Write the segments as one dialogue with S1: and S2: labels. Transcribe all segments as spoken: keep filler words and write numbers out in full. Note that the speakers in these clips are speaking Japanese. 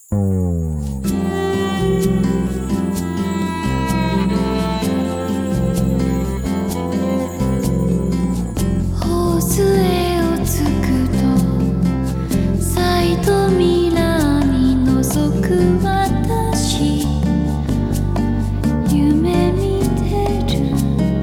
S1: うーん。
S2: 頬杖をつくとサイドミラーに覗く私、夢見てる。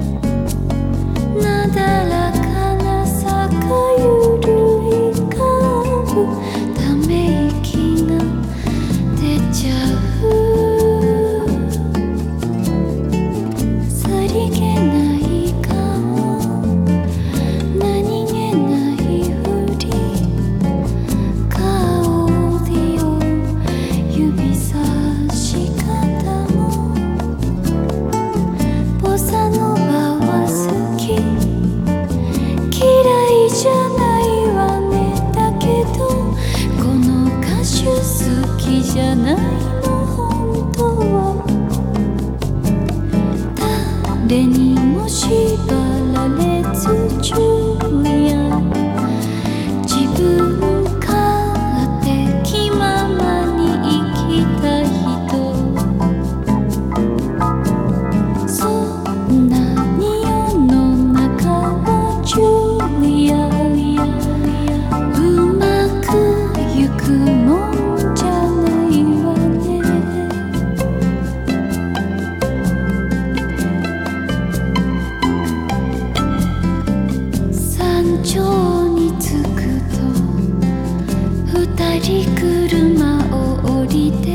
S2: なだらかな坂ゆるいカーブ、ため息が出ちゃう。さりげない顔、何気ないふり、顔でを指さし方もボサノバは好き、嫌いじゃないわね。だけどこの歌手好きじゃないの本当は。誰にも縛られず昼夜、自分勝手気ままに生きた人。そんなに世の中は昼夜、うまくゆくもんじゃないわね。山頂に着くと二人車を降りて